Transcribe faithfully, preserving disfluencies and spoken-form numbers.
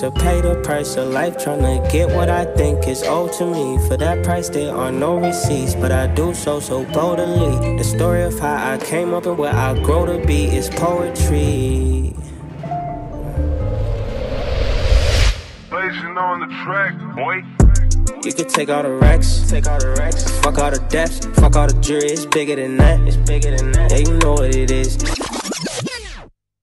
to pay the price of life, tryna get what I think is owed to me. For that price there are no receipts, but I do so so boldly. The story of how I came up and where I grow to be is poetry. Blazing on the track, boy. You could take all the racks, take all the racks, fuck all the depths, fuck all the jury, it's bigger than that, it's bigger than that. Yeah, you know what it is.